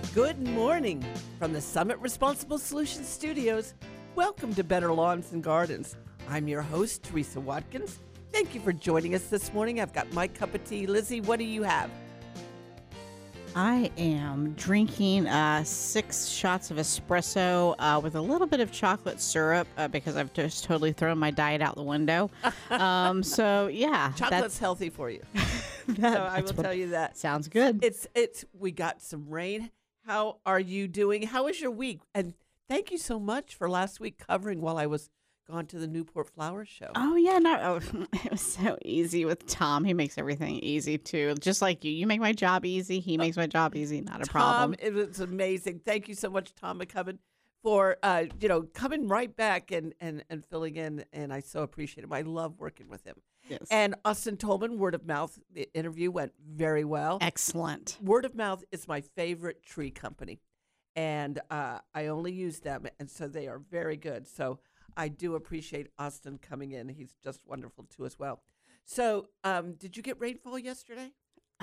Good morning from the Summit Responsible Solutions Studios. Welcome to Better Lawns and Gardens. I'm your host, Teresa Watkins. Thank you for joining us this morning. I've got my cup of tea. Lizzie, what do you have? I am drinking 6 shots of espresso with a little bit of chocolate syrup because I've just totally thrown my diet out the window. Chocolate's healthy for you. So I will tell you that. Sounds good. We got some rain. How are you doing? How was your week? And thank you so much for last week covering while I was gone to the Newport Flower Show. Oh, yeah. It was so easy with Tom. He makes everything easy, too. Just like you. You make my job easy. He makes my job easy. Not a problem. It was amazing. Thank you so much, Tom McCubbin, for coming right back and filling in. And I so appreciate him. I love working with him. Yes. And Austin Tolman, Word of Mouth, the interview went very well. Excellent. Word of Mouth is my favorite tree company. And I only use them. And so they are very good. So I do appreciate Austin coming in. He's just wonderful, too, as well. So did you get rainfall yesterday?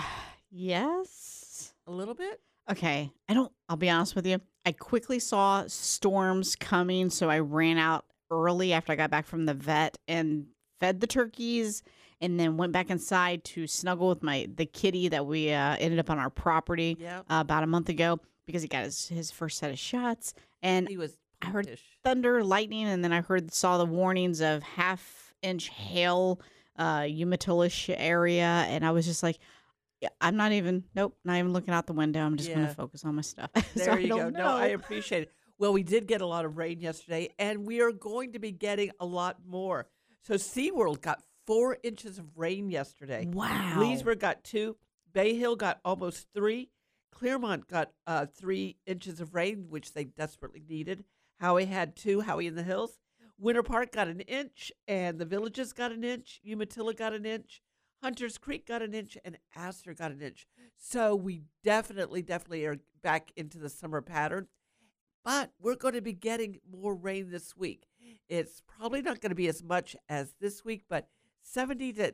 Yes. A little bit? Okay. I'll be honest with you. I quickly saw storms coming, so I ran out early after I got back from the vet and fed the turkeys and then went back inside to snuggle with the kitty that we ended up on our property about a month ago because he got his first set of shots. And I heard thunder, lightning, and then saw the warnings of half-inch hail, Umatilla area, and I was just like, I'm not even looking out the window. I'm just going to focus on my stuff. There you go. No, I appreciate it. Well, we did get a lot of rain yesterday, and we are going to be getting a lot more. So SeaWorld got 4 inches of rain yesterday. Wow. Leesburg got 2. Bay Hill got almost 3. Claremont got 3 inches of rain, which they desperately needed. Howie had 2, Howie in the Hills. Winter Park got 1 inch, and the Villages got 1 inch. Umatilla got 1 inch. Hunters Creek got 1 inch, and Astor got 1 inch. So we definitely are back into the summer pattern. But we're going to be getting more rain this week. It's probably not going to be as much as this week, but 70 to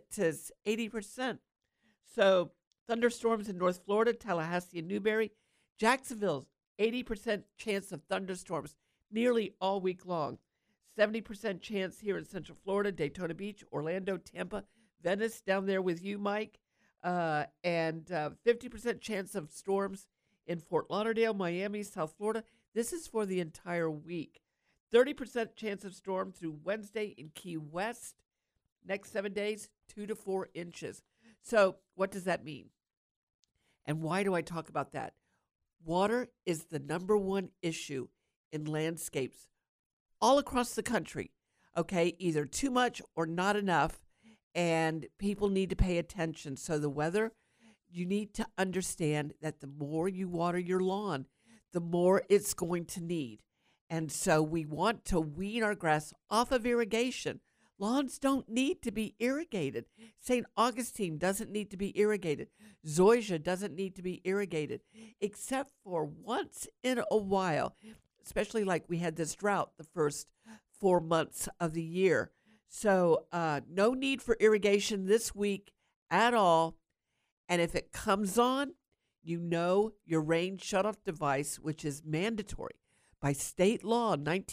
80%. So thunderstorms in North Florida, Tallahassee, and Newberry. Jacksonville's 80% chance of thunderstorms nearly all week long. 70% chance here in Central Florida, Daytona Beach, Orlando, Tampa, Venice, down there with you, Mike. And 50% chance of storms in Fort Lauderdale, Miami, South Florida. This is for the entire week. 30% chance of storm through Wednesday in Key West. Next 7 days, 2 to 4 inches. So what does that mean? And why do I talk about that? Water is the number one issue in landscapes all across the country, okay? Either too much or not enough, and people need to pay attention. So the weather, you need to understand that the more you water your lawn, the more it's going to need. And so we want to wean our grass off of irrigation. Lawns don't need to be irrigated. St. Augustine doesn't need to be irrigated. Zoysia doesn't need to be irrigated, except for once in a while, especially like we had this drought the first 4 months of the year. So no need for irrigation this week at all. And if it comes on, you know your rain shutoff device, which is mandatory by state law,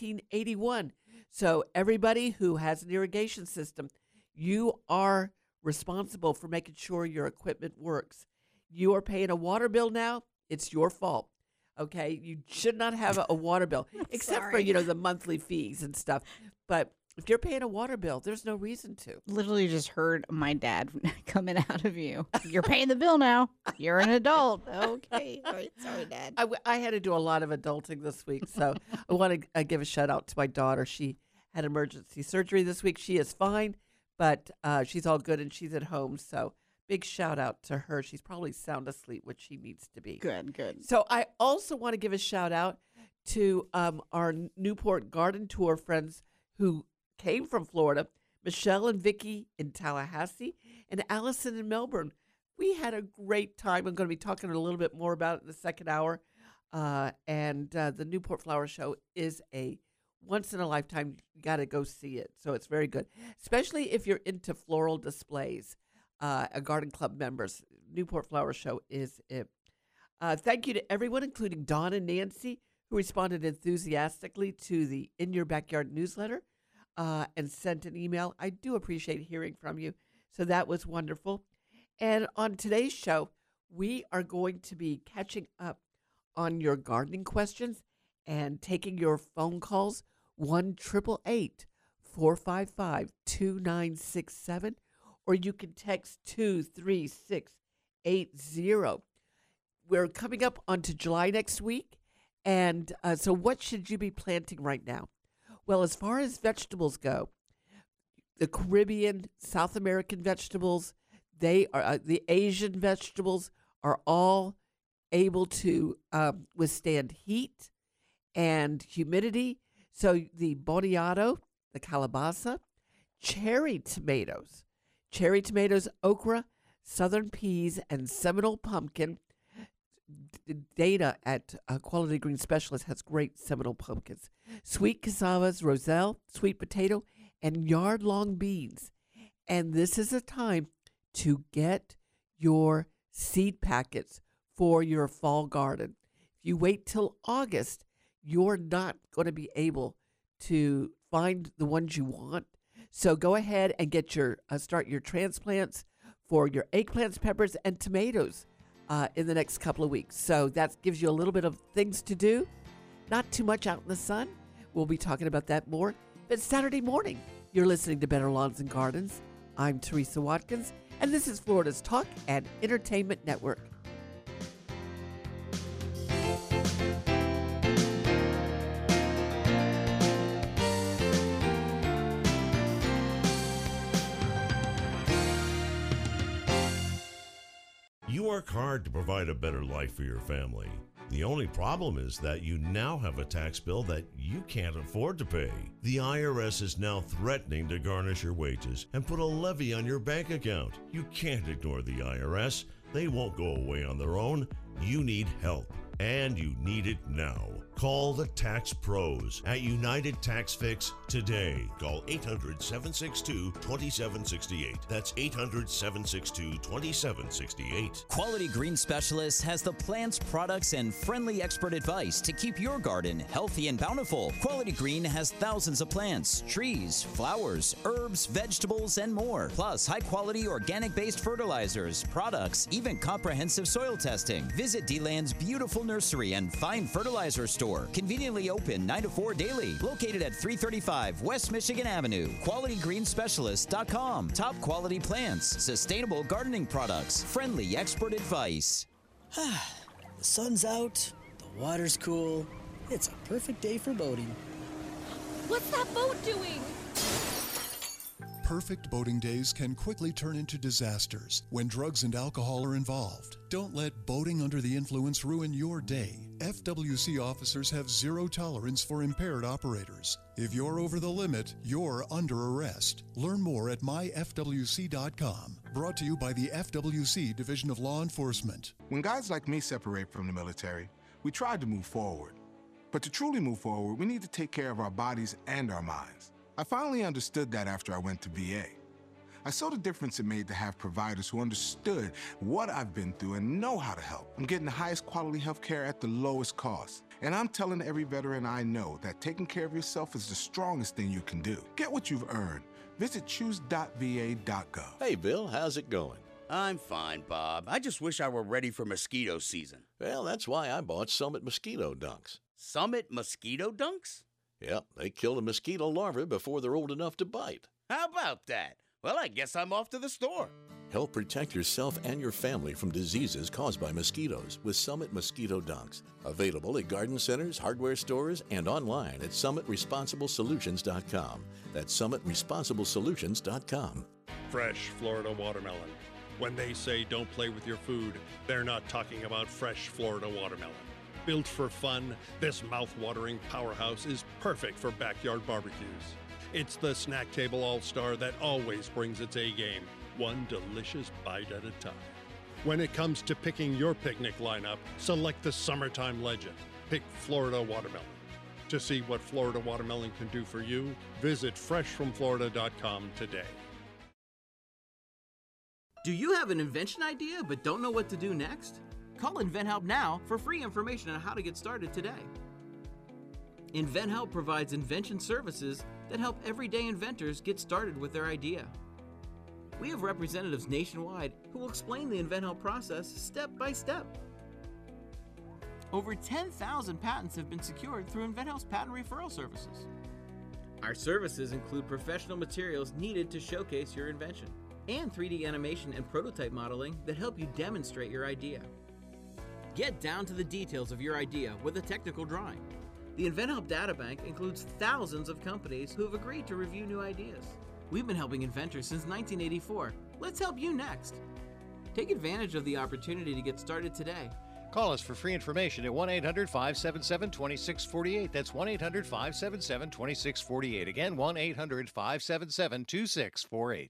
1981. So everybody who has an irrigation system, you are responsible for making sure your equipment works. You are paying a water bill now. It's your fault. Okay, you should not have a water bill, except for, the monthly fees and stuff. But if you're paying a water bill, there's no reason to. Literally just heard my dad coming out of you. You're paying the bill now. You're an adult. Okay. All right. Sorry, Dad. I had to do a lot of adulting this week, so I want to give a shout out to my daughter. She had emergency surgery this week. She is fine, but she's all good and she's at home. So big shout out to her. She's probably sound asleep, which she needs to be. Good. So I also want to give a shout out to our Newport Garden Tour friends who came from Florida, Michelle and Vicki in Tallahassee, and Allison in Melbourne. We had a great time. I'm going to be talking a little bit more about it in the second hour. And the Newport Flower Show is a once-in-a-lifetime. You got to go see it. So it's very good, especially if you're into floral displays. A garden club members, Newport Flower Show is it. Thank you to everyone, including Dawn and Nancy, who responded enthusiastically to the In Your Backyard newsletter and sent an email. I do appreciate hearing from you. So that was wonderful. And on today's show, we are going to be catching up on your gardening questions and taking your phone calls. 1-888-455-2967, or you can text 23680. We're coming up onto July next week, and so what should you be planting right now? Well, as far as vegetables go, the Caribbean, South American vegetables, they are the Asian vegetables are all able to withstand heat and humidity. So the boniato, the calabaza, cherry tomatoes, okra, southern peas, and Seminole pumpkin. Dana at Quality Green Specialist has great Seminole pumpkins. Sweet cassavas, roselle, sweet potato, and yard-long beans. And this is a time to get your seed packets for your fall garden. If you wait till August, you're not going to be able to find the ones you want. So go ahead and get your start your transplants for your eggplants, peppers, and tomatoes in the next couple of weeks. So that gives you a little bit of things to do. Not too much out in the sun. We'll be talking about that more. But Saturday morning, you're listening to Better Lawns and Gardens. I'm Teresa Watkins, and this is Florida's Talk and Entertainment Network. You work hard to provide a better life for your family. The only problem is that you now have a tax bill that you can't afford to pay. The IRS is now threatening to garnish your wages and put a levy on your bank account. You can't ignore the IRS. They won't go away on their own. You need help, and you need it now. Call the Tax Pros at United Tax Fix today. Call 800-762-2768. That's 800-762-2768. Quality Green Specialist has the plants, products, and friendly expert advice to keep your garden healthy and bountiful. Quality Green has thousands of plants, trees, flowers, herbs, vegetables, and more. Plus, high-quality organic-based fertilizers, products, even comprehensive soil testing. Visit D-Land's beautiful nursery and fine fertilizer store. Conveniently open 9 to 4 daily. Located at 335 West Michigan Avenue. QualityGreenSpecialist.com. Top quality plants, sustainable gardening products, friendly expert advice. The sun's out, the water's cool. It's a perfect day for boating. What's that boat doing? Perfect boating days can quickly turn into disasters when drugs and alcohol are involved. Don't let boating under the influence ruin your day. FWC officers have zero tolerance for impaired operators. If you're over the limit, you're under arrest. Learn more at myfwc.com. Brought to you by the FWC Division of Law Enforcement. When guys like me separate from the military, we tried to move forward. But to truly move forward, we need to take care of our bodies and our minds. I finally understood that after I went to VA. I saw the difference it made to have providers who understood what I've been through and know how to help. I'm getting the highest quality health care at the lowest cost. And I'm telling every veteran I know that taking care of yourself is the strongest thing you can do. Get what you've earned. Visit choose.va.gov. Hey, Bill, how's it going? I'm fine, Bob. I just wish I were ready for mosquito season. Well, that's why I bought Summit Mosquito Dunks. Summit Mosquito Dunks? Yep, they kill a mosquito larvae before they're old enough to bite. How about that? Well, I guess I'm off to the store. Help protect yourself and your family from diseases caused by mosquitoes with Summit Mosquito Dunks. Available at garden centers, hardware stores, and online at summitresponsiblesolutions.com. That's summitresponsiblesolutions.com. Fresh Florida watermelon. When they say don't play with your food, they're not talking about fresh Florida watermelon. Built for fun, this mouth-watering powerhouse is perfect for backyard barbecues. It's the snack table all-star that always brings its A-game, one delicious bite at a time. When it comes to picking your picnic lineup, select the summertime legend. Pick Florida watermelon. To see what Florida watermelon can do for you, visit freshfromflorida.com today. Do you have an invention idea but don't know what to do next? Call InventHelp now for free information on how to get started today. InventHelp provides invention services that help everyday inventors get started with their idea. We have representatives nationwide who will explain the InventHelp process step by step. Over 10,000 patents have been secured through InventHelp's patent referral services. Our services include professional materials needed to showcase your invention and 3D animation and prototype modeling that help you demonstrate your idea. Get down to the details of your idea with a technical drawing. The InventHelp Databank includes thousands of companies who have agreed to review new ideas. We've been helping inventors since 1984. Let's help you next. Take advantage of the opportunity to get started today. Call us for free information at 1-800-577-2648. That's 1-800-577-2648. Again, 1-800-577-2648.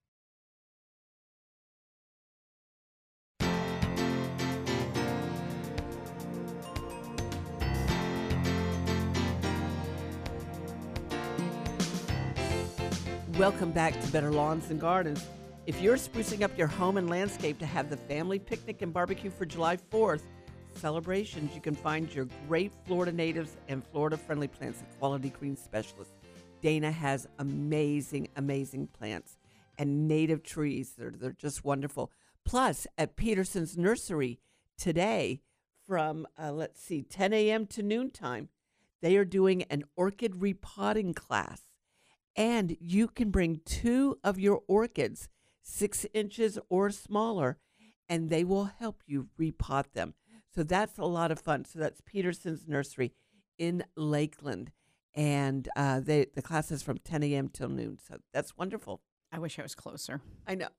Welcome back to Better Lawns and Gardens. If you're sprucing up your home and landscape to have the family picnic and barbecue for July 4th celebrations, you can find your great Florida natives and Florida-friendly plants at Quality Green Specialists. Dana has amazing, amazing plants and native trees. They're just wonderful. Plus, at Peterson's Nursery today from, 10 a.m. to noontime, they are doing an orchid repotting class. And you can bring 2 of your orchids, 6 inches or smaller, and they will help you repot them. So that's a lot of fun. So that's Peterson's Nursery in Lakeland. And the class is from 10 a.m. till noon. So that's wonderful. I wish I was closer. I know.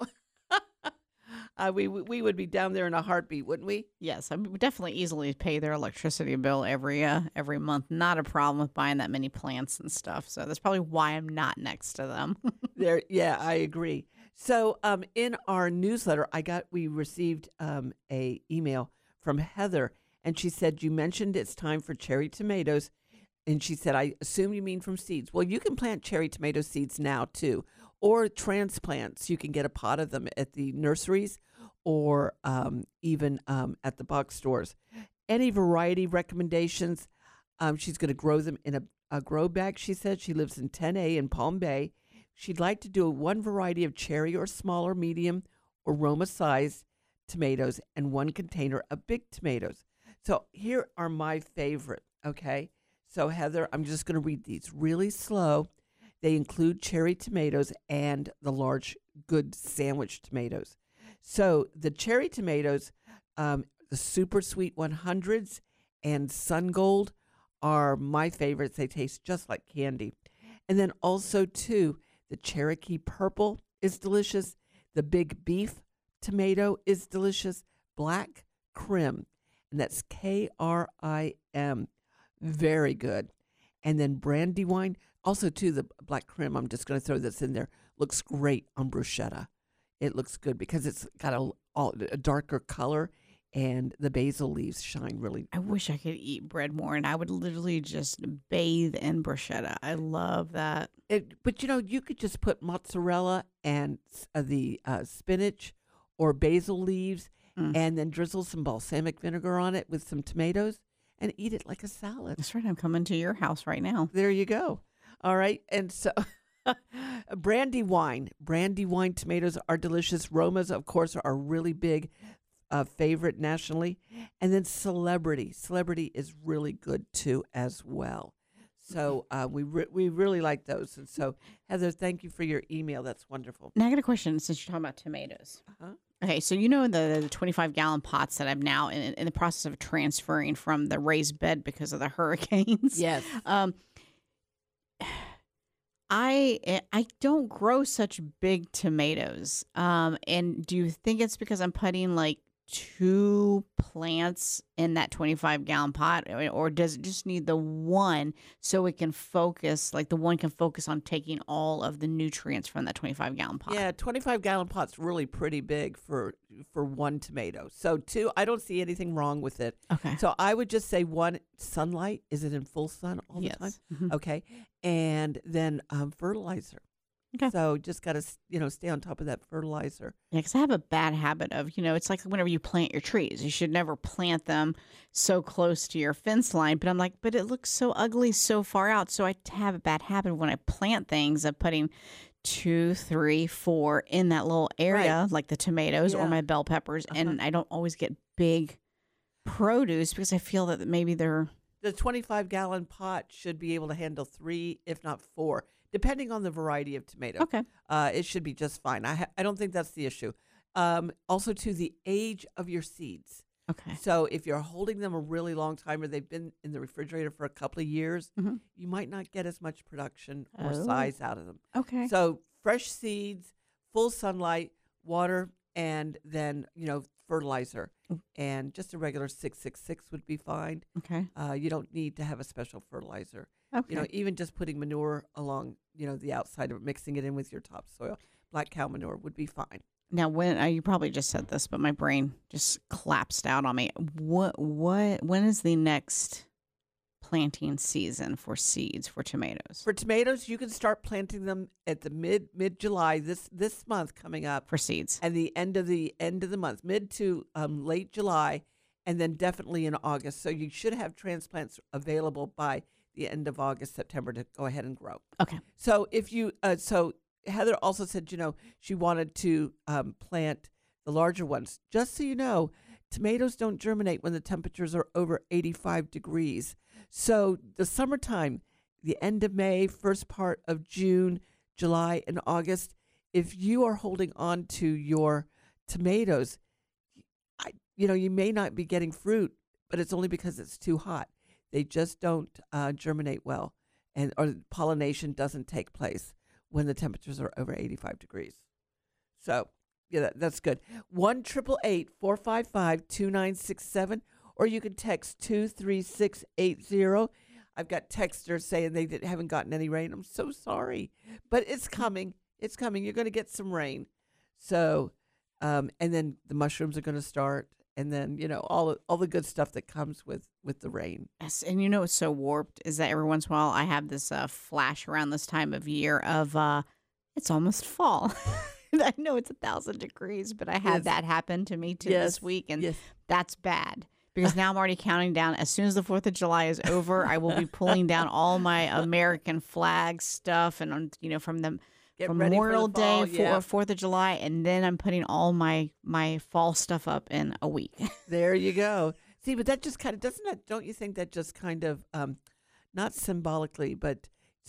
We would be down there in a heartbeat, wouldn't we? Yes, I would definitely easily pay their electricity bill every month. Not a problem with buying that many plants and stuff. So that's probably why I'm not next to them. Yeah, I agree. So in our newsletter, we received a email from Heather, and she said, you mentioned it's time for cherry tomatoes. And she said, I assume you mean from seeds. Well, you can plant cherry tomato seeds now, too, or transplants. You can get a pot of them at the nurseries or even at the box stores. Any variety recommendations? She's going to grow them in a grow bag, she said. She lives in 10A in Palm Bay. She'd like to do one variety of cherry or smaller, medium, or Roma-sized tomatoes and 1 container of big tomatoes. So here are my favorite, okay? So, Heather, I'm just going to read these really slow. They include cherry tomatoes and the large, good sandwich tomatoes. So, the cherry tomatoes, the super sweet 100s and Sun Gold are my favorites. They taste just like candy. And then also, too, the Cherokee Purple is delicious. The Big Beef tomato is delicious. Black Krim, and that's Krim. Very good. And then Brandywine. Also, too, the Black Krim, I'm just going to throw this in there, looks great on bruschetta. It looks good because it's got a darker color, and the basil leaves shine really. I wish I could eat bread more, and I would literally just bathe in bruschetta. I love that. But, you could just put mozzarella and the spinach or basil leaves and then drizzle some balsamic vinegar on it with some tomatoes and eat it like a salad. That's right. I'm coming to your house right now. There you go. All right. And so Brandywine tomatoes are delicious. Romas, of course, are really big favorite nationally. And then Celebrity is really good, too, as well. So we really like those. And so, Heather, thank you for your email. That's wonderful. Now, I got a question since you're talking about tomatoes. Uh-huh. Okay, so the 25-gallon pots that I'm now in the process of transferring from the raised bed because of the hurricanes. Yes. I don't grow such big tomatoes. And do you think it's because I'm putting like 2 plants in that 25-gallon pot, or does it just need the one so it can focus, like the one can focus on taking all of the nutrients from that 25-gallon pot? Yeah, 25-gallon pot's really pretty big for 1 tomato. So 2, I don't see anything wrong with it. Okay. So I would just say 1, sunlight. Is it in full sun all the time? Mm-hmm. Okay. And then fertilizer. Okay. So just got to, stay on top of that fertilizer. Yeah, because I have a bad habit of, it's like whenever you plant your trees, you should never plant them so close to your fence line. But I'm like, but it looks so ugly so far out. So I have a bad habit when I plant things of putting 2, 3, 4 in that little area, like the tomatoes or my bell peppers. And I don't always get big produce because I feel that maybe they're... The 25-gallon pot should be able to handle 3, if not 4, depending on the variety of tomato. Okay. It should be just fine. I don't think that's the issue. Also, to the age of your seeds. Okay. So if you're holding them a really long time or they've been in the refrigerator for a couple of years, you might not get as much production or size out of them. Okay. So fresh seeds, full sunlight, water, and then, fertilizer. And just a regular 666 would be fine. Okay. You don't need to have a special fertilizer. Okay. Even just putting manure along, the outside of it, mixing it in with your topsoil, black cow manure would be fine. Now, when you probably just said this, but my brain just collapsed out on me. When is the next planting season for seeds for tomatoes? For tomatoes, you can start planting them at the mid July this month coming up for seeds, and the end of the month, mid to late July, and then definitely in August. So you should have transplants available by the end of August, September to go ahead and grow. Okay. So if you so Heather also said she wanted to plant the larger ones. Just so you know, tomatoes don't germinate when the temperatures are over 85 degrees. So the summertime, the end of May, first part of June, July, and August, if you are holding on to your tomatoes, you may not be getting fruit, but it's only because it's too hot. They just don't germinate well, or pollination doesn't take place when the temperatures are over 85 degrees. So, yeah, that's good. 1-888-455-2967, or you can text 23680. I've got texters saying they haven't gotten any rain. I'm so sorry, but it's coming. It's coming. You're going to get some rain. So, and then the mushrooms are going to start, and then all the good stuff that comes with the rain. Yes, and it's so warped is that every once in a while I have this flash around this time of year of it's almost fall. I know it's 1,000 degrees, but I had that happen to me too this week, and that's bad. Because now I'm already counting down. As soon as the 4th of July is over, I will be pulling down all my American flag stuff and, from Memorial Day, 4th of July, and then I'm putting all my fall stuff up in a week. There you go. See, but that just kind of, don't you think that just kind of, not symbolically, but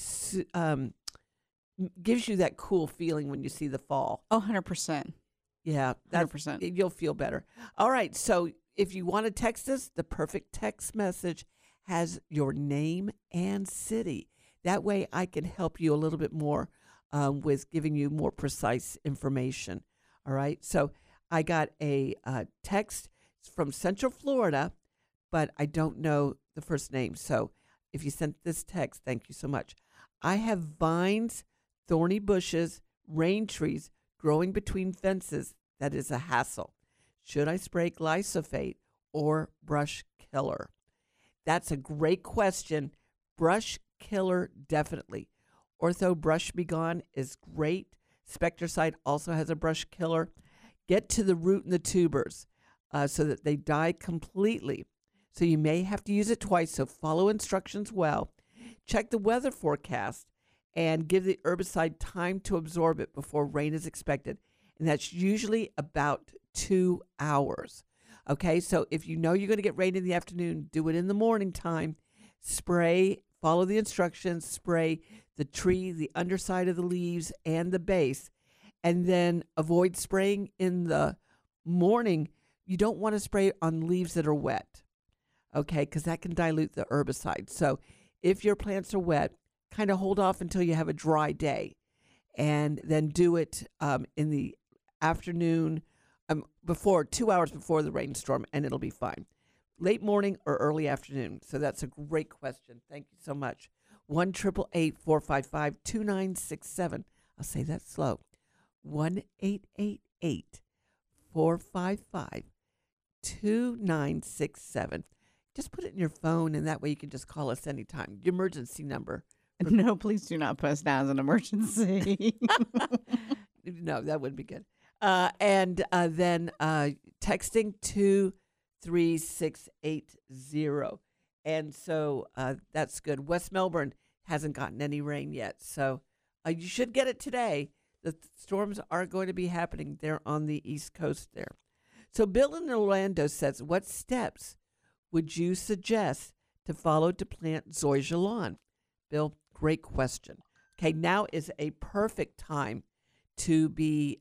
gives you that cool feeling when you see the fall? Oh, 100%. Yeah. 100%. You'll feel better. All right. So if you want to text us, the perfect text message has your name and city. That way I can help you a little bit more with giving you more precise information. All right. So I got a text from Central Florida, but I don't know the first name. So if you sent this text, thank you so much. I have vines, thorny bushes, rain trees growing between fences. That is a hassle. Should I spray glyphosate or brush killer? That's a great question. Brush killer, definitely. Ortho Brush Be Gone is great. Spectracide also has a brush killer. Get to the root and the tubers so that they die completely. So you may have to use it twice, so follow instructions well. Check the weather forecast and give the herbicide time to absorb it before rain is expected. And that's usually about 2 hours. Okay, so if you know you're going to get rain in the afternoon, do it in the morning time. Spray, follow the instructions, spray the tree, the underside of the leaves, and the base. And then avoid spraying in the morning. You don't want to spray on leaves that are wet, okay, because that can dilute the herbicide. So if your plants are wet, kind of hold off until you have a dry day, and then do it in the afternoon, before 2 hours before the rainstorm, and it'll be fine. Late morning or early afternoon. So that's a great question. Thank you so much. 1-888-455-2967. I'll say that slow. 1-888-455-2967. Just put it in your phone, and that way you can just call us anytime. Your emergency number No, please do not post that as an emergency. No, that wouldn't be good. And then texting 23680. And so that's good. West Melbourne hasn't gotten any rain yet. So you should get it today. The storms are going to be happening there on the East Coast there. So Bill in Orlando says, what steps would you suggest to follow to plant zoysia lawn? Bill, great question. Okay, now is a perfect time to be,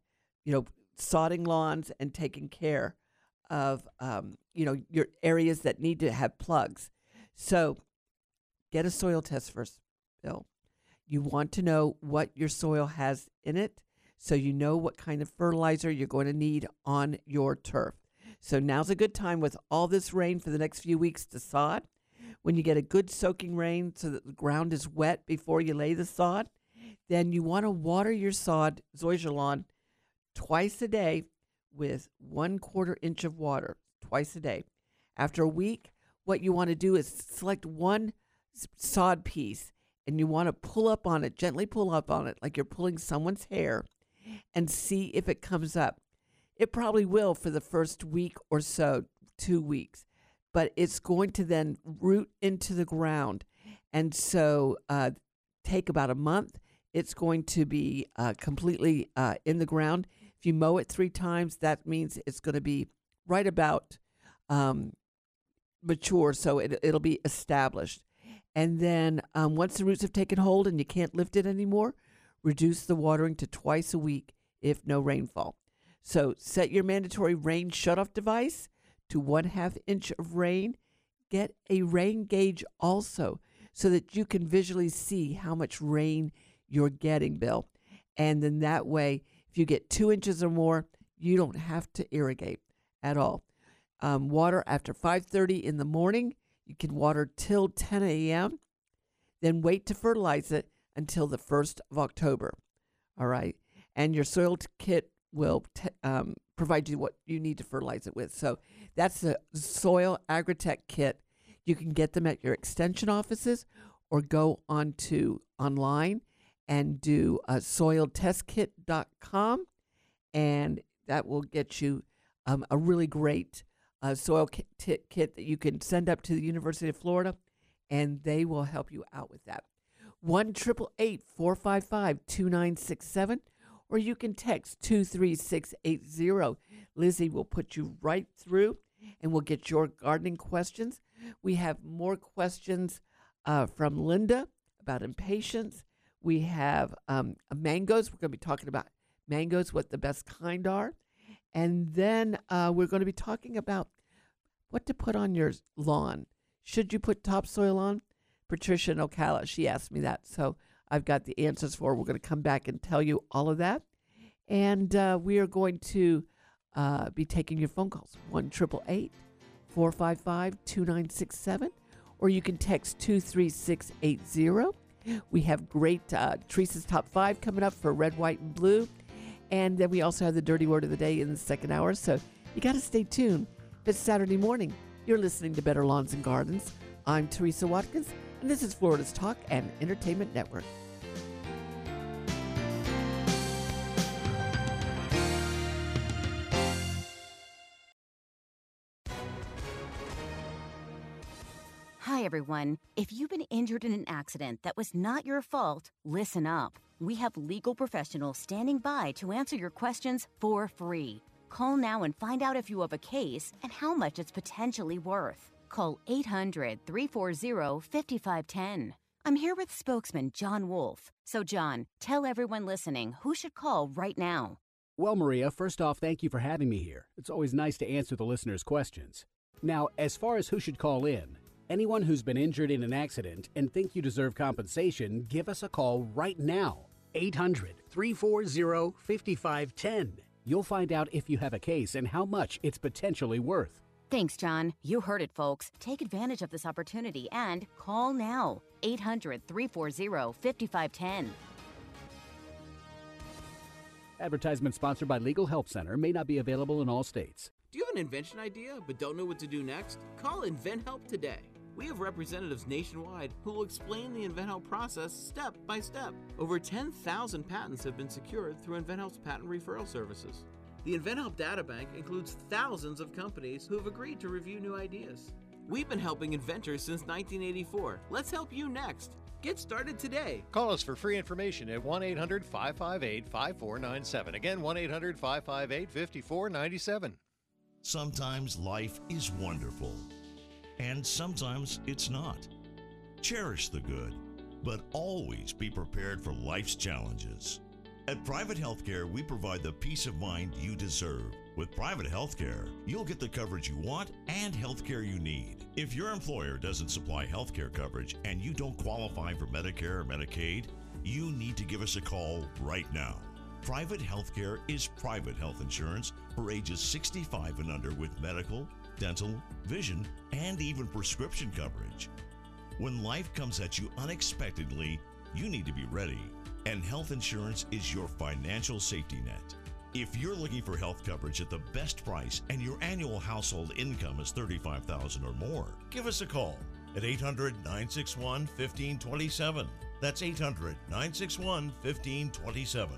sodding lawns and taking care of, your areas that need to have plugs. So get a soil test first, Bill. You want to know what your soil has in it so you know what kind of fertilizer you're going to need on your turf. So now's a good time with all this rain for the next few weeks to sod. When you get a good soaking rain so that the ground is wet before you lay the sod, then you want to water your sod, zoysia lawn, twice a day with 1/4 inch of water, twice a day. After a week, what you want to do is select one sod piece and you want to pull up on it, gently pull up on it like you're pulling someone's hair and see if it comes up. It probably will for the first week or so, 2 weeks, but it's going to then root into the ground. And so take about a month. It's going to be completely in the ground. If you mow it 3 times, that means it's going to be right about mature, so it'll be established. And then once the roots have taken hold and you can't lift it anymore, reduce the watering to twice a week if no rainfall. So set your mandatory rain shutoff device to 1/2 inch of rain. Get a rain gauge also so that you can visually see how much rain you're getting, Bill. And then that way, if you get 2 inches or more, you don't have to irrigate at all. Water after 5:30 in the morning. You can water till 10 a.m. Then wait to fertilize it until the 1st of October. All right. And your soil kit will provide you what you need to fertilize it with. So that's the Soil Agritech kit. You can get them at your extension offices or go online and do soiltestkit.com, and that will get you a really great soil kit that you can send up to the University of Florida, and they will help you out with that. 1-888-455-2967, or you can text 23680. Lizzie will put you right through, and we'll get your gardening questions. We have more questions from Linda about impatiens. We have mangoes. We're going to be talking about mangoes, what the best kind are. And then we're going to be talking about what to put on your lawn. Should you put topsoil on? Patricia in Ocala, she asked me that. So I've got the answers for her. We're going to come back and tell you all of that. And we are going to be taking your phone calls, 1-888-455-2967. Or you can text 23680. We have great Teresa's Top 5 coming up for red, white, and blue. And then we also have the dirty word of the day in the second hour. So you got to stay tuned. If it's Saturday morning, you're listening to Better Lawns and Gardens. I'm Teresa Watkins, and this is Florida's Talk and Entertainment Network. Hi, everyone. If you've been injured in an accident that was not your fault, listen up. We have legal professionals standing by to answer your questions for free. Call now and find out if you have a case and how much it's potentially worth. Call 800-340-5510. I'm here with spokesman John Wolf. So, John, tell everyone listening who should call right now. Well, Maria, first off, thank you for having me here. It's always nice to answer the listeners' questions. Now, as far as who should call in, anyone who's been injured in an accident and think you deserve compensation, give us a call right now. 800-340-5510. You'll find out if you have a case and how much it's potentially worth. Thanks, John. You heard it, folks. Take advantage of this opportunity and call now. 800-340-5510. Advertisement sponsored by Legal Help Center, may not be available in all states. Do you have an invention idea but don't know what to do next? Call InventHelp today. We have representatives nationwide who will explain the InventHelp process step by step. Over 10,000 patents have been secured through InventHelp's patent referral services. The InventHelp Databank includes thousands of companies who have agreed to review new ideas. We've been helping inventors since 1984. Let's help you next. Get started today. Call us for free information at 1-800-558-5497. Again, 1-800-558-5497. Sometimes life is wonderful, and sometimes it's not. Cherish the good, but always be prepared for life's challenges. At Private Healthcare, we provide the peace of mind you deserve. With Private Healthcare, you'll get the coverage you want and healthcare you need. If your employer doesn't supply healthcare coverage and you don't qualify for Medicare or Medicaid, you need to give us a call right now. Private Healthcare is private health insurance for ages 65 and under with medical, dental, vision, and even prescription coverage. When life comes at you unexpectedly, you need to be ready, and health insurance is your financial safety net. If you're looking for health coverage at the best price and your annual household income is $35,000 or more, give us a call at 800-961-1527. That's 800-961-1527.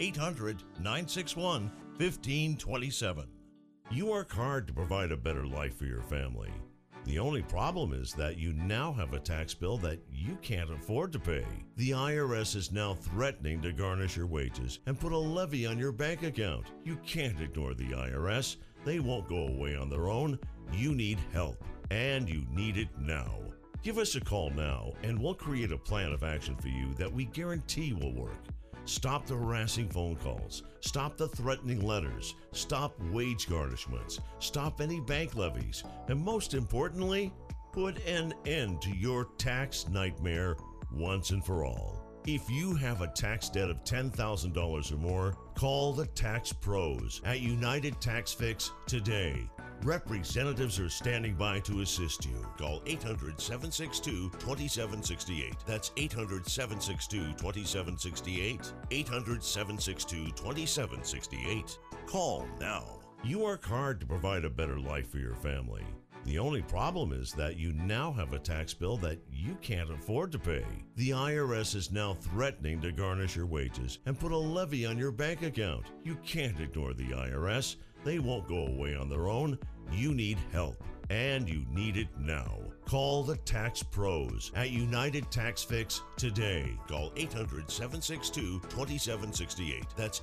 800-961-1527. You work hard to provide a better life for your family. The only problem is that you now have a tax bill that you can't afford to pay. The IRS is now threatening to garnish your wages and put a levy on your bank account. You can't ignore the IRS. They won't go away on their own. You need help, and you need it now. Give us a call now, and we'll create a plan of action for you that we guarantee will work. Stop the harassing phone calls. Stop the threatening letters. Stop wage garnishments. Stop any bank levies. And most importantly, put an end to your tax nightmare once and for all. If you have a tax debt of $10,000 or more, call the Tax Pros at United Tax Fix today. Representatives are standing by to assist you. Call 800-762-2768. That's 800-762-2768. 800-762-2768. Call now. You work hard to provide a better life for your family. The only problem is that you now have a tax bill that you can't afford to pay. The IRS is now threatening to garnish your wages and put a levy on your bank account. You can't ignore the IRS. They won't go away on their own. You need help, and you need it now. Call the Tax Pros at United Tax Fix today. Call 800-762-2768. That's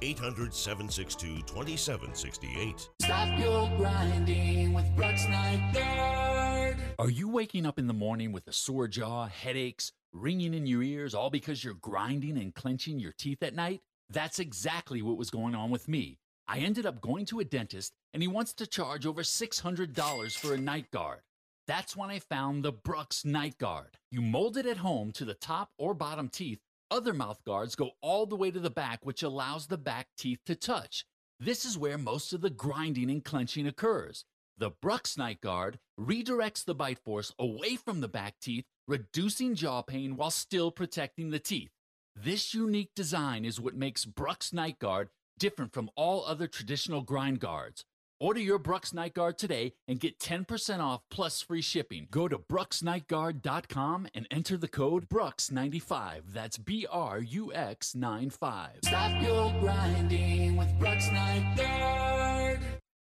800-762-2768. Stop your grinding with Brooks Night Guard. Are you waking up in the morning with a sore jaw, headaches, ringing in your ears, all because you're grinding and clenching your teeth at night? That's exactly what was going on with me. I ended up going to a dentist, and he wants to charge over $600 for a night guard. That's when I found the Brooks Night Guard. You mold it at home to the top or bottom teeth. Other mouth guards go all the way to the back, which allows the back teeth to touch. This is where most of the grinding and clenching occurs. The Brooks Night Guard redirects the bite force away from the back teeth, reducing jaw pain while still protecting the teeth. This unique design is what makes Brooks Night Guard different from all other traditional grind guards. Order your Brooks Night Guard today and get 10% off plus free shipping. Go to brooksnightguard.com and enter the code BROOKS95. That's BRUX95. Stop your grinding with Brooks Night Guard.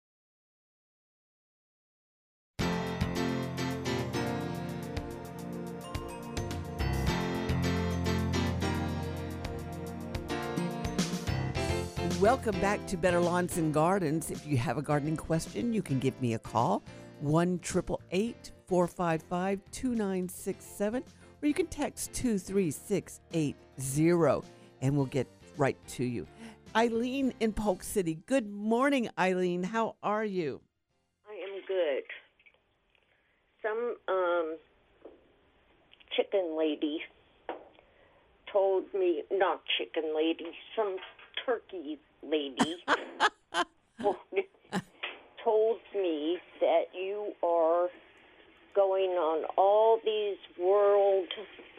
Welcome back to Better Lawns and Gardens. If you have a gardening question, you can give me a call, 1-888-455-2967, or you can text 23680, and we'll get right to you. Eileen in Polk City. Good morning, Eileen. How are you? I am good. Some chicken lady told me, not chicken lady, some turkey lady told me that you are going on all these world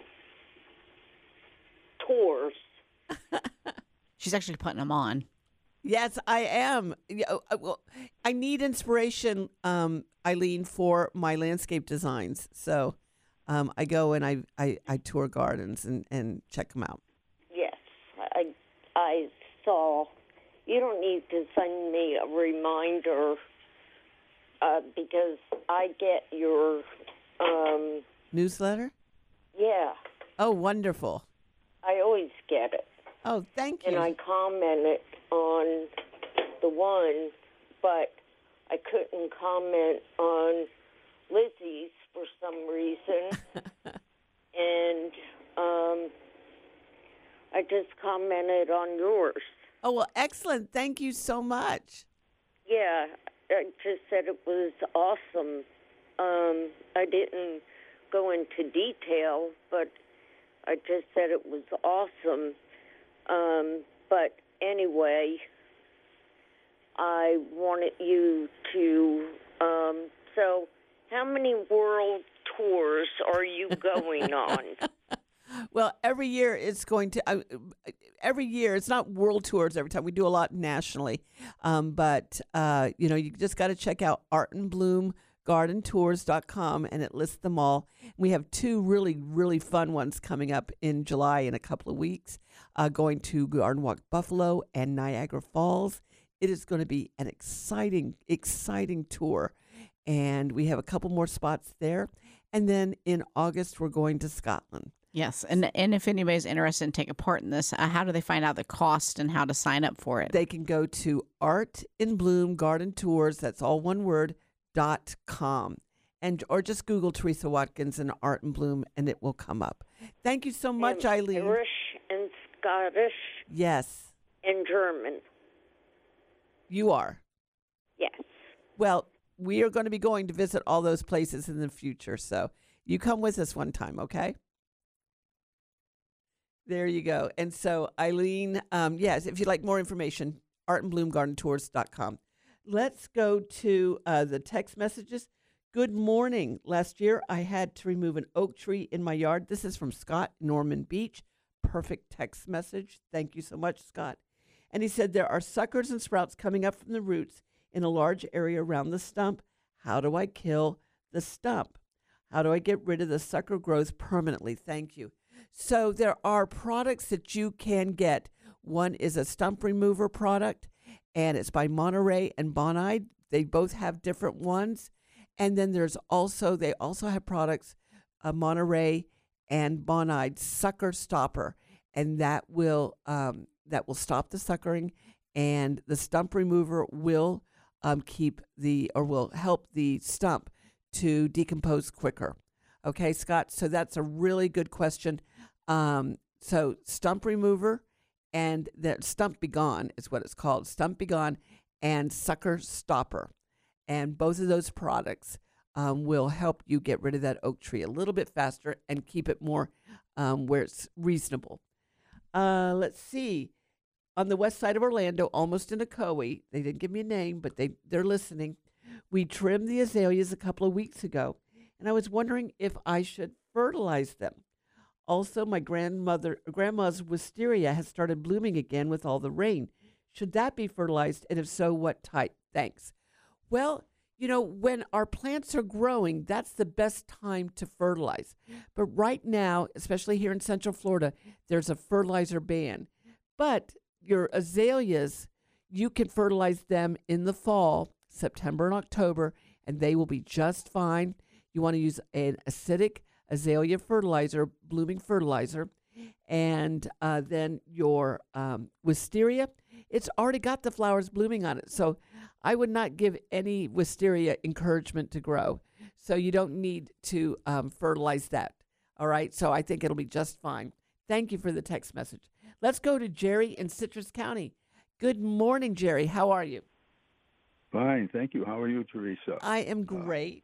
tours. She's actually putting them on. Yes, I am. Well, I need inspiration, Eileen, for my landscape designs. So I go and I tour gardens and check them out. Yes, I saw. You don't need to send me a reminder because I get your newsletter. Yeah. Oh, wonderful. I always get it. Oh, thank you. And I commented on the one, but I couldn't comment on Lizzie's for some reason. And I just commented on yours. Oh, well, excellent. Thank you so much. Yeah, I just said it was awesome. I didn't go into detail, but I just said it was awesome. But anyway, I wanted you to, so how many world tours are you going on? Well, every year it's going to, every year it's not world tours every time. We do a lot nationally. But you just got to check out artandbloomgardentours.com, and it lists them all. We have 2 really, really fun ones coming up in July in a couple of weeks, going to Garden Walk Buffalo and Niagara Falls. It is going to be an exciting, exciting tour. And we have a couple more spots there. And then in August, we're going to Scotland. Yes, and if anybody's interested in taking part in this, how do they find out the cost and how to sign up for it? They can go to Art in Bloom Garden Tours, that's all one word, .com. Or just Google Teresa Watkins and Art in Bloom, and it will come up. Thank you so much, Eileen. Irish and Scottish. Yes. And German. You are? Yes. Well, we are going to be going to visit all those places in the future, so you come with us one time, okay? There you go. And so, Eileen, yes, if you'd like more information, artandbloomgardentours.com. Let's go to the text messages. Good morning. Last year, I had to remove an oak tree in my yard. This is from Scott, Norman Beach. Perfect text message. Thank you so much, Scott. And he said, there are suckers and sprouts coming up from the roots in a large area around the stump. How do I kill the stump? How do I get rid of the sucker growth permanently? Thank you. So there are products that you can get. One is a stump remover product, and it's by Monterey and Bonide. They both have different ones. And then they also have products, Monterey and Bonide Sucker Stopper, and that will stop the suckering, and the stump remover will will help the stump to decompose quicker. Okay, Scott, so that's a really good question. So stump remover and the Stump Be Gone is what it's called. Stump Be Gone and Sucker Stopper. And both of those products will help you get rid of that oak tree a little bit faster and keep it more where it's reasonable. Let's see. On the west side of Orlando, almost in Ocoee, they didn't give me a name, but they're listening. We trimmed the azaleas a couple of weeks ago, and I was wondering if I should fertilize them. Also, my grandma's wisteria has started blooming again with all the rain. Should that be fertilized, and if so, what type? Thanks. Well, when our plants are growing, that's the best time to fertilize. But right now, especially here in Central Florida, there's a fertilizer ban. But your azaleas, you can fertilize them in the fall, September and October, and they will be just fine. You want to use an acidic azalea fertilizer, blooming fertilizer, and then your wisteria, it's already got the flowers blooming on it. So I would not give any wisteria encouragement to grow. So you don't need to fertilize that. All right. So I think it'll be just fine. Thank you for the text message. Let's go to Jerry in Citrus County. Good morning, Jerry. How are you? Fine. Thank you. How are you, Teresa? I am great.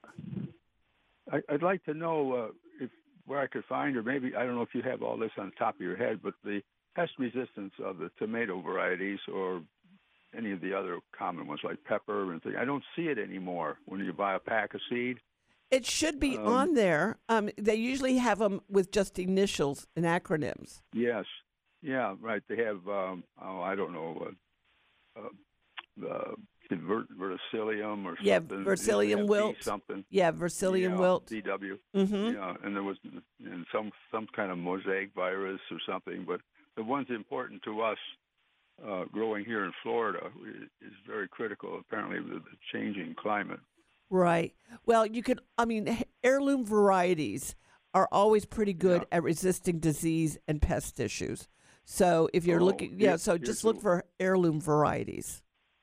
I'd like to know where I could find, or maybe, I don't know if you have all this on the top of your head, but the pest resistance of the tomato varieties or any of the other common ones like pepper and things. I don't see it anymore when you buy a pack of seed. It should be on there. They usually have them with just initials and acronyms. Yes. Yeah, right. They have, I don't know, the verticillium or Yeah, something. Verticillium wilt. Something. Yeah, Verticillium wilt. VW. Mm-hmm. Yeah, and there was some kind of mosaic virus or something. But the one's important to us growing here in Florida is very critical, apparently, with the changing climate. Right. Well, heirloom varieties are always pretty good at resisting disease and pest issues. So if you're looking, just look for heirloom varieties.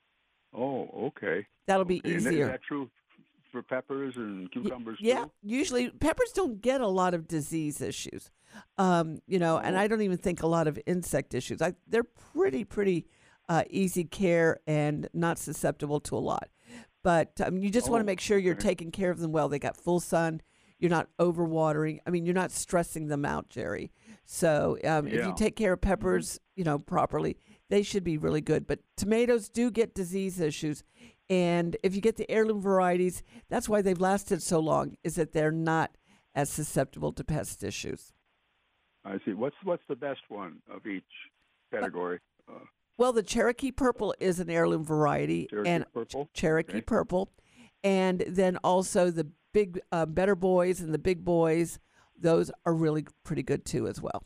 Oh, okay. That'll be easier. And is that true for peppers and cucumbers Yeah, too? usually peppers don't get a lot of disease issues, and I don't even think a lot of insect issues. They're pretty easy care and not susceptible to a lot. But you just want to make sure you're taking care of them well. They got full sun. You're not overwatering. You're not stressing them out, Jerry. So if you take care of peppers, properly, they should be really good. But tomatoes do get disease issues. And if you get the heirloom varieties, that's why they've lasted so long, is that they're not as susceptible to pest issues. I see. What's the best one of each category? Well, the Cherokee Purple is an heirloom variety. Cherokee Purple. And then also the big Better Boys and the Big Boys, those are really pretty good too as well.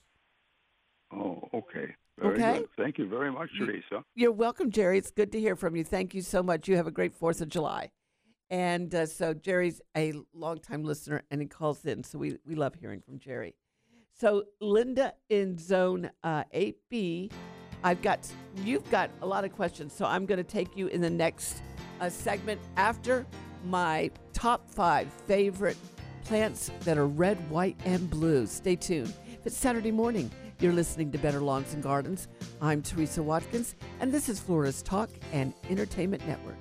Oh, okay. Very good. Thank you very much, Teresa. You're welcome, Jerry. It's good to hear from you. Thank you so much. You have a great 4th of July. And so Jerry's a longtime listener, and he calls in, so we love hearing from Jerry. So Linda in Zone 8B, you've got a lot of questions, so I'm going to take you in the next segment after my top 5 favorite plants that are red, white, and blue. Stay tuned. If it's Saturday morning, you're listening to Better Lawns and Gardens. I'm Teresa Watkins, and this is Florida's Talk and Entertainment Network.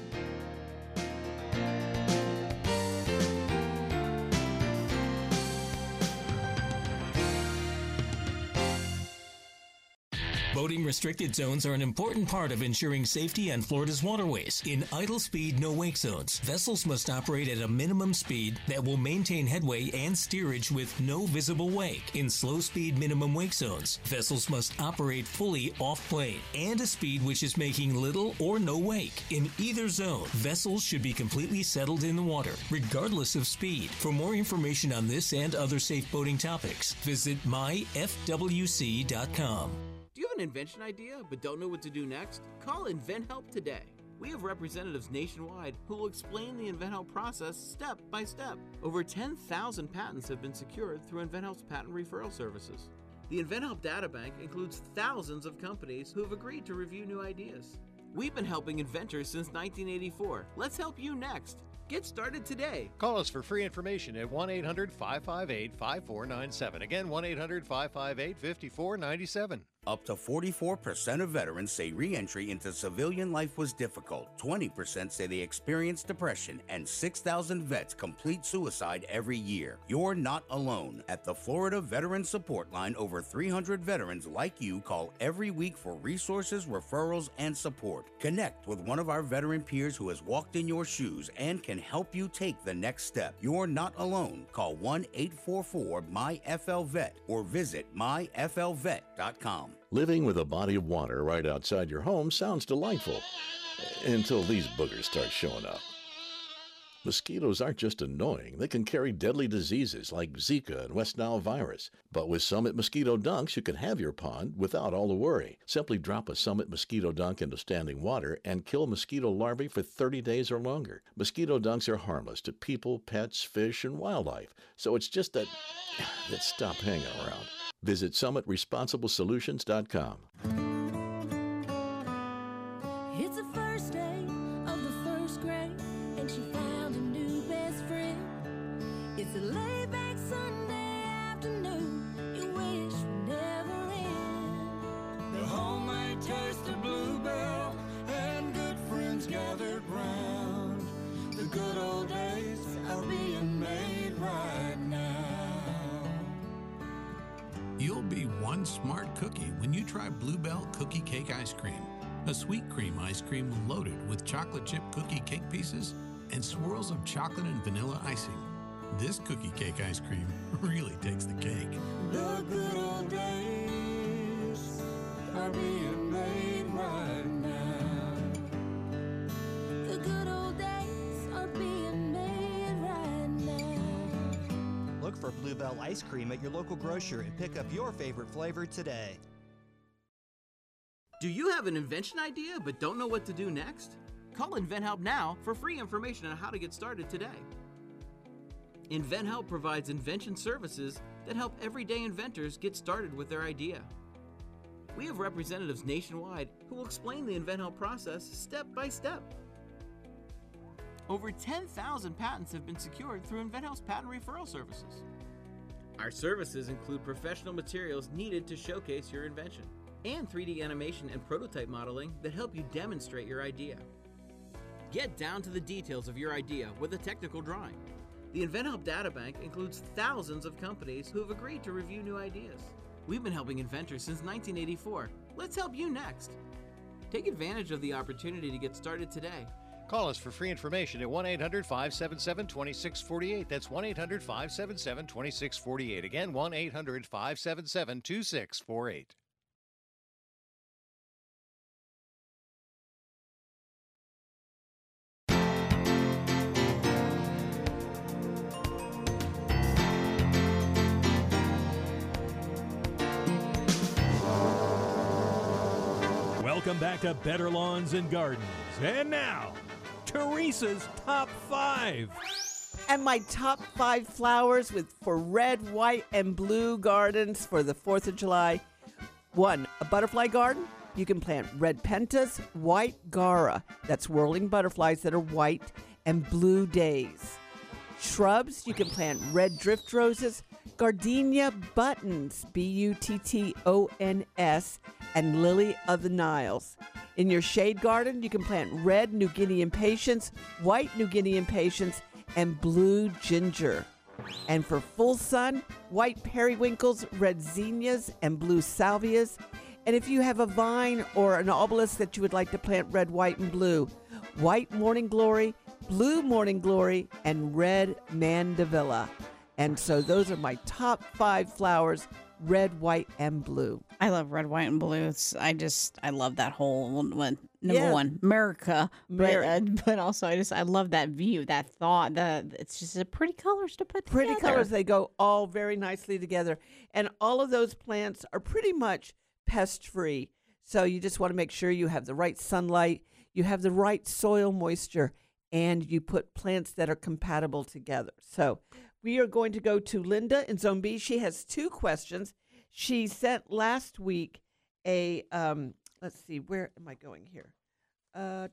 Boating restricted zones are an important part of ensuring safety on Florida's waterways. In idle speed, no wake zones, vessels must operate at a minimum speed that will maintain headway and steerage with no visible wake. In slow speed, minimum wake zones, vessels must operate fully off-plane and a speed which is making little or no wake. In either zone, vessels should be completely settled in the water, regardless of speed. For more information on this and other safe boating topics, visit myfwc.com. Do you have an invention idea but don't know what to do next? Call InventHelp today. We have representatives nationwide who will explain the InventHelp process step by step. Over 10,000 patents have been secured through InventHelp's patent referral services. The InventHelp databank includes thousands of companies who have agreed to review new ideas. We've been helping inventors since 1984. Let's help you next. Get started today. Call us for free information at 1-800-558-5497. Again, 1-800-558-5497. Up to 44% of veterans say re-entry into civilian life was difficult. 20% say they experienced depression, and 6,000 vets complete suicide every year. You're not alone. At the Florida Veteran Support Line, over 300 veterans like you call every week for resources, referrals, and support. Connect with one of our veteran peers who has walked in your shoes and can help you take the next step. You're not alone. Call 1-844-MY-FL-VET or visit myflvet.com. Living with a body of water right outside your home sounds delightful, until these boogers start showing up. Mosquitoes aren't just annoying, they can carry deadly diseases like Zika and West Nile virus. But with Summit Mosquito Dunks, you can have your pond without all the worry. Simply drop a Summit Mosquito Dunk into standing water and kill mosquito larvae for 30 days or longer. Mosquito Dunks are harmless to people, pets, fish, and wildlife, so it's just that stop hanging around. Visit SummitResponsibleSolutions.com. It's the first day of the first grade, and she found a new best friend. It's a laid-back Sunday afternoon, you wish would never end. The homemade taste of Bluebell, and good friends gathered round. The good old days are being made right now. You'll be one smart cookie when you try Bluebell Cookie Cake Ice Cream. A sweet cream ice cream loaded with chocolate chip cookie cake pieces and swirls of chocolate and vanilla icing. This cookie cake ice cream really takes the cake. The good old days are being made right now. for Bluebell ice cream at your local grocer and pick up your favorite flavor today. Do you have an invention idea but don't know what to do next? Call InventHelp now for free information on how to get started today. InventHelp provides invention services that help everyday inventors get started with their idea. We have representatives nationwide who will explain the InventHelp process step by step. Over 10,000 patents have been secured through InventHelp's patent referral services. Our services include professional materials needed to showcase your invention, and 3D animation and prototype modeling that help you demonstrate your idea. Get down to the details of your idea with a technical drawing. The InventHelp Databank includes thousands of companies who have agreed to review new ideas. We've been helping inventors since 1984. Let's help you next. Take advantage of the opportunity to get started today. Call us for free information at 1-800-577-2648. That's 1-800-577-2648. Again, 1-800-577-2648. Welcome back to Better Lawns and Gardens. And now, Teresa's Top 5. And my top 5 flowers for red, white, and blue gardens for the 4th of July. 1, a butterfly garden. You can plant red pentas, white gara, that's whirling butterflies that are white, and blue days. Shrubs, you can plant red drift roses, gardenia buttons, Button's, and lily of the Niles. In your shade garden, you can plant red New Guinea impatiens, white New Guinea impatiens, and blue ginger. And for full sun, white periwinkles, red zinnias, and blue salvias. And if you have a vine or an obelisk that you would like to plant red, white, and blue, white morning glory, blue morning glory, and red mandevilla. And so those are my top 5 flowers, red, white, and blue. I love red, white, and blue. I love that whole one. Number one, America. But also, I love that view, that thought. It's just a pretty colors to put together. Pretty colors. They go all very nicely together. And all of those plants are pretty much pest-free. So you just want to make sure you have the right sunlight, you have the right soil moisture, and you put plants that are compatible together. So we are going to go to Linda in Zone B. She has 2 questions. She sent last week a, let's see, where am I going here? Hold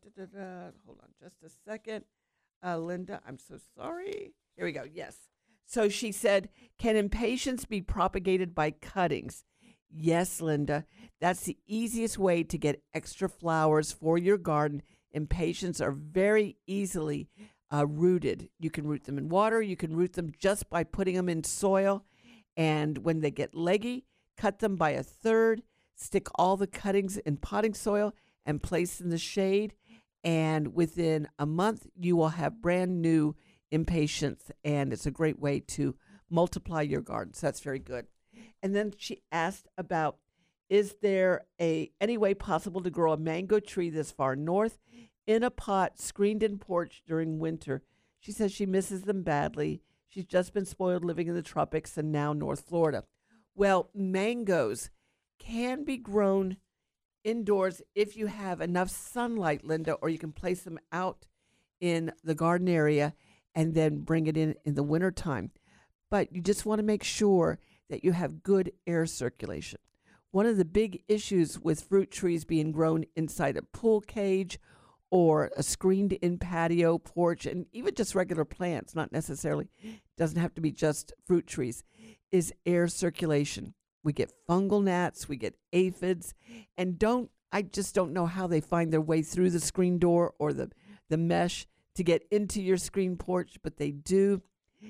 on just a second. Linda, I'm so sorry. Here we go. Yes. So she said, can impatiens be propagated by cuttings? Yes, Linda. That's the easiest way to get extra flowers for your garden. Impatiens are very easily rooted. You can root them in water. You can root them just by putting them in soil. And when they get leggy, cut them by 1/3, stick all the cuttings in potting soil, and place in the shade. And within a month, you will have brand new impatiens. And it's a great way to multiply your garden. So that's very good. And then she asked about, is there any way possible to grow a mango tree this far north in a pot screened in porch during winter? She says she misses them badly. She's just been spoiled living in the tropics and now North Florida. Well, mangoes can be grown indoors if you have enough sunlight, Linda, or you can place them out in the garden area and then bring it in the wintertime. But you just want to make sure that you have good air circulation. One of the big issues with fruit trees being grown inside a pool cage or a screened-in patio porch, and even just regular plants, not necessarily, doesn't have to be just fruit trees, is air circulation. We get fungal gnats, we get aphids, and I just don't know how they find their way through the screen door or the mesh to get into your screen porch, but they do.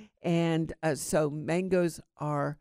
And so mangoes are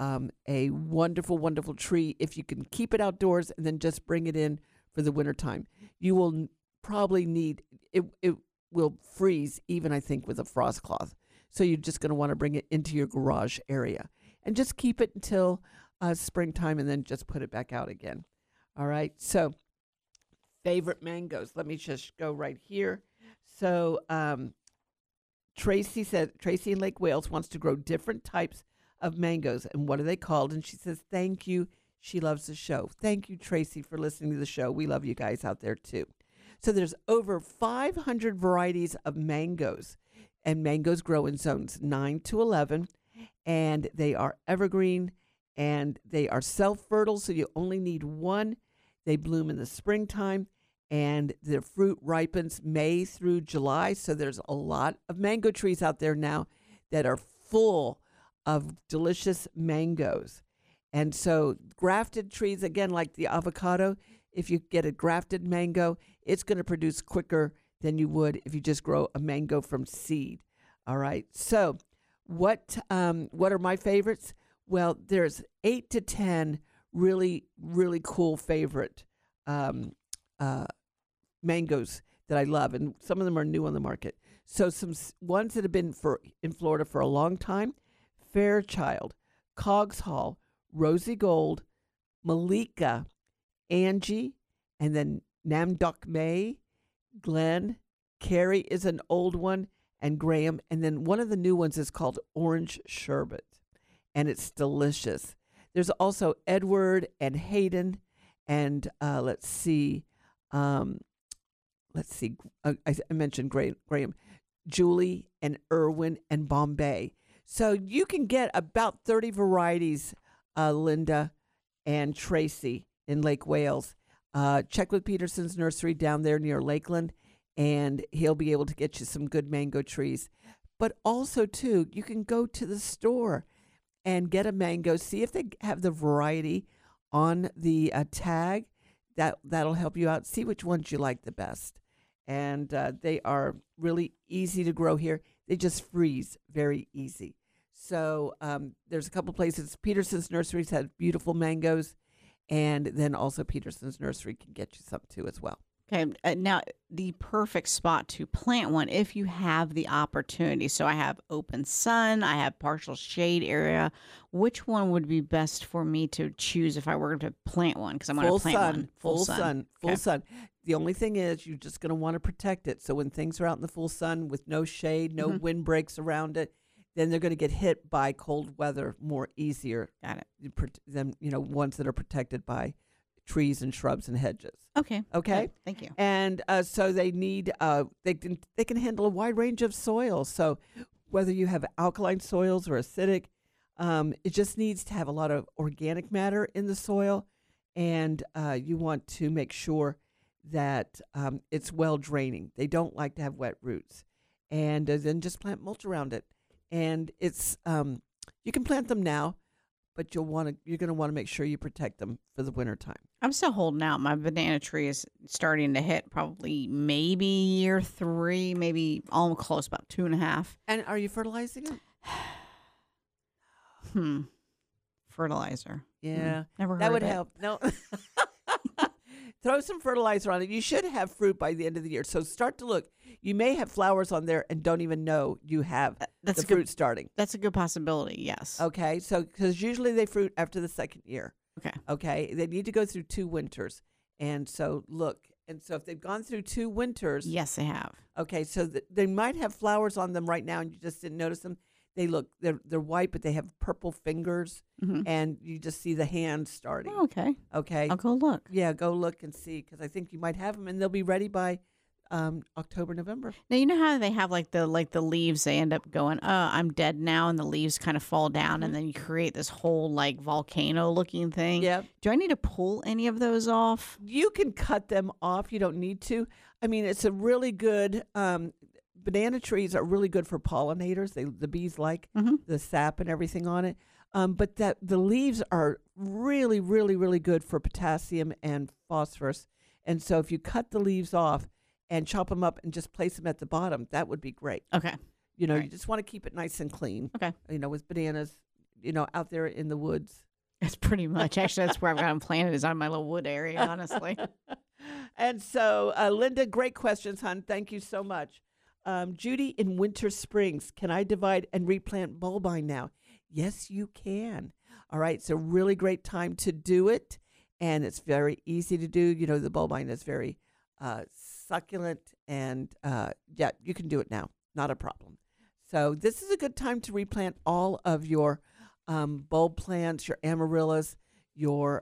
a wonderful, wonderful tree if you can keep it outdoors and then just bring it in for the wintertime. You will probably need, it will freeze even, I think, with a frost cloth. So you're just going to want to bring it into your garage area and just keep it until springtime and then just put it back out again. All right. So favorite mangoes. Let me just go right here. So Tracy in Lake Wales wants to grow different types of mangoes. And what are they called? And she says, thank you. She loves the show. Thank you, Tracy, for listening to the show. We love you guys out there, too. So there's over 500 varieties of mangoes. And mangoes grow in zones 9 to 11. And they are evergreen. And they are self-fertile, so you only need one. They bloom in the springtime. And the fruit ripens May through July. So there's a lot of mango trees out there now that are full of delicious mangoes. And so grafted trees, again, like the avocado, if you get a grafted mango, it's going to produce quicker than you would if you just grow a mango from seed. All right. So what are my favorites? Well, there's 8 to 10 really, really cool favorite mangoes that I love, and some of them are new on the market. So some ones that have been in Florida for a long time: Fairchild, Cogs Hall, Rosie Gold, Malika, Angie, and then Namdok May, Glen, Carrie is an old one, and Graham. And then one of the new ones is called Orange Sherbet, and it's delicious. There's also Edward and Hayden, and let's see, I mentioned Graham, Julie and Irwin and Bombay. So you can get about 30 varieties, Linda and Tracy, in Lake Wales. Check with Peterson's Nursery down there near Lakeland, and he'll be able to get you some good mango trees. But also, too, you can go to the store and get a mango, see if they have the variety on the tag. That'll help you out. See which ones you like the best. And they are really easy to grow here. They just freeze very easy. So there's a couple places. Peterson's Nurseries have beautiful mangoes. And then also Peterson's Nursery can get you some too as well. Okay, now the perfect spot to plant one if you have the opportunity. So I have open sun, I have partial shade area. Which one would be best for me to choose if I were to plant one? Because I'm going to plant one. Full sun. The only thing is you're just going to want to protect it. So when things are out in the full sun with no shade, no wind breaks around it, then they're going to get hit by cold weather more easier. Got it. Than ones that are protected by trees and shrubs and hedges. Okay. Okay. Thank you. And so they need they can handle a wide range of soils. So whether you have alkaline soils or acidic, it just needs to have a lot of organic matter in the soil, and you want to make sure that it's well draining. They don't like to have wet roots, and then just plant mulch around it. And it's you can plant them now, but you're going to want to make sure you protect them for the winter time. I'm still holding out. My banana tree is starting to hit probably maybe year 3, maybe almost close, about 2.5. And are you fertilizing it? Fertilizer. Yeah. Never heard that would of it. help. No. Throw some fertilizer on it. You should have fruit by the end of the year. So start to look. You may have flowers on there and don't even know you have the fruit starting. That's a good possibility, yes. Okay. So because usually they fruit after the second year. Okay. Okay. They need to go through 2 winters. And so look. And so if they've gone through 2 winters. Yes, they have. Okay. So they might have flowers on them right now and you just didn't notice them. They're white, but they have purple fingers, and you just see the hands starting. Oh, okay. Okay. I'll go look. Yeah, go look and see, because I think you might have them, and they'll be ready by October, November. Now, you know how they have like the leaves, they end up going, I'm dead now, and the leaves kind of fall down, and then you create this whole like volcano looking thing. Yeah. Do I need to pull any of those off? You can cut them off. You don't need to. I mean, it's a really good banana trees are really good for pollinators. The bees like the sap and everything on it. But the leaves are really, really, really good for potassium and phosphorus. And so if you cut the leaves off and chop them up and just place them at the bottom, that would be great. Okay. You just want to keep it nice and clean. Okay. With bananas, out there in the woods. That's pretty much. Actually, that's where I've got them planted, is on my little wood area, honestly. And so, Linda, great questions, hon. Thank you so much. Judy in Winter Springs, can I divide and replant bulbine now? Yes, you can. All right, it's a really great time to do it, and it's very easy to do. The bulbine is very succulent, and you can do it now. Not a problem. So this is a good time to replant all of your bulb plants, your amaryllis, your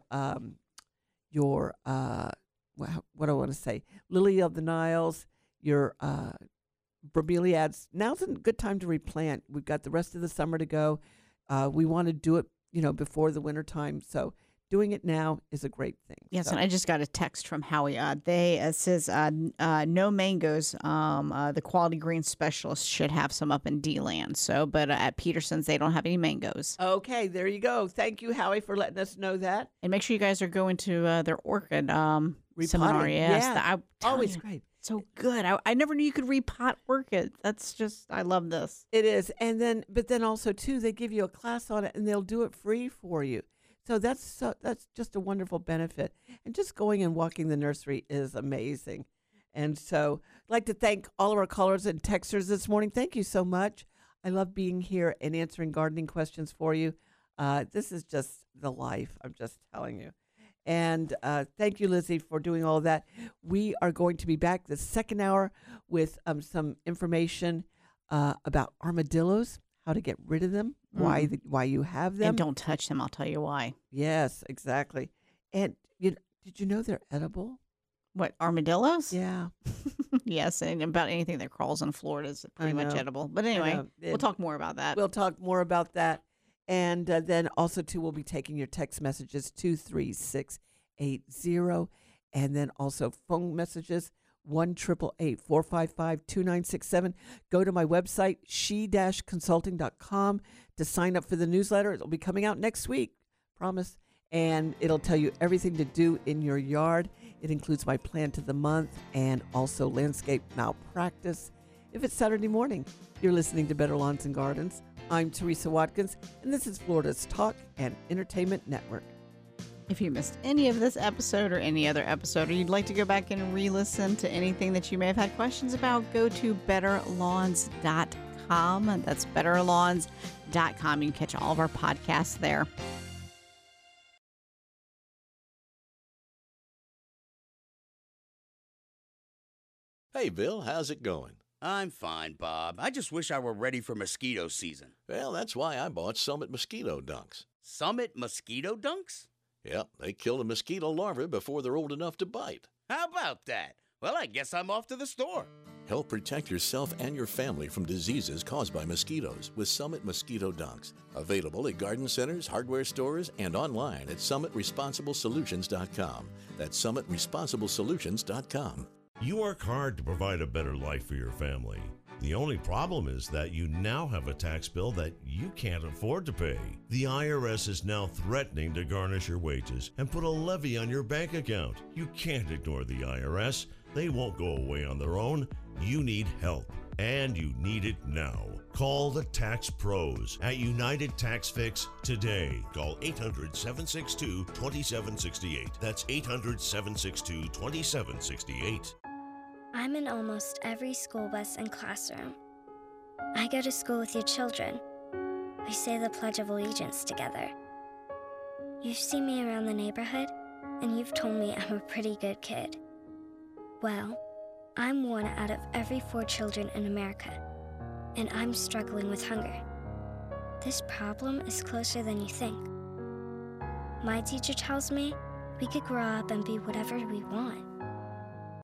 what do I want to say, lily of the Niles, your bromeliads. Now's a good time to replant. We've got the rest of the summer to go. We want to do it, before the winter time. So doing it now is a great thing. Yes, so. and I just got a text from Howie. It says no mangoes. The quality green specialist should have some up in D-Land. So, but at Peterson's, they don't have any mangoes. Okay, there you go. Thank you, Howie, for letting us know that. And make sure you guys are going to their orchid seminar. Repotting, Yes, yeah. Always great. So good. I never knew you could repot orchids. That's just, I love this. It is. But then also, too, they give you a class on it, and they'll do it free for you. So that's just a wonderful benefit. And just going and walking the nursery is amazing. And so I'd like to thank all of our callers and texters this morning. Thank you so much. I love being here and answering gardening questions for you. This is just the life, I'm just telling you. And thank you, Lizzie, for doing all of that. We are going to be back the second hour with some information about armadillos, how to get rid of them, why you have them. And don't touch them. I'll tell you why. Yes, exactly. And did you know they're edible? What, armadillos? Yeah. Yes, and about anything that crawls in Florida is pretty much edible. But anyway, we'll talk more about that. We'll talk more about that. And then also, too, we'll be taking your text messages, 23680. And then also phone messages, 1-888-455-2967. Go to my website, she-consulting.com, to sign up for the newsletter. It'll be coming out next week, promise. And it'll tell you everything to do in your yard. It includes my plant of the month and also landscape malpractice. If it's Saturday morning, you're listening to Better Lawns and Gardens. I'm Teresa Watkins, and this is Florida's Talk and Entertainment Network. If you missed any of this episode or any other episode, or you'd like to go back and re-listen to anything that you may have had questions about, go to betterlawns.com. That's betterlawns.com. You can catch all of our podcasts there. Hey, Bill, how's it going? I'm fine, Bob. I just wish I were ready for mosquito season. Well, that's why I bought Summit Mosquito Dunks. Summit Mosquito Dunks? Yep, they kill the mosquito larvae before they're old enough to bite. How about that? Well, I guess I'm off to the store. Help protect yourself and your family from diseases caused by mosquitoes with Summit Mosquito Dunks. Available at garden centers, hardware stores, and online at summitresponsibleSolutions.com. That's summitresponsibleSolutions.com. You work hard to provide a better life for your family. The only problem is that you now have a tax bill that you can't afford to pay. The IRS is now threatening to garnish your wages and put a levy on your bank account. You can't ignore the IRS. They won't go away on their own. You need help, and you need it now. Call the Tax Pros at United Tax Fix today. Call 800-762-2768. That's 800-762-2768. I'm in almost every school bus and classroom. I go to school with your children. We say the Pledge of Allegiance together. You've seen me around the neighborhood, and you've told me I'm a pretty good kid. Well, I'm one out of every 4 children in America, and I'm struggling with hunger. This problem is closer than you think. My teacher tells me we could grow up and be whatever we want.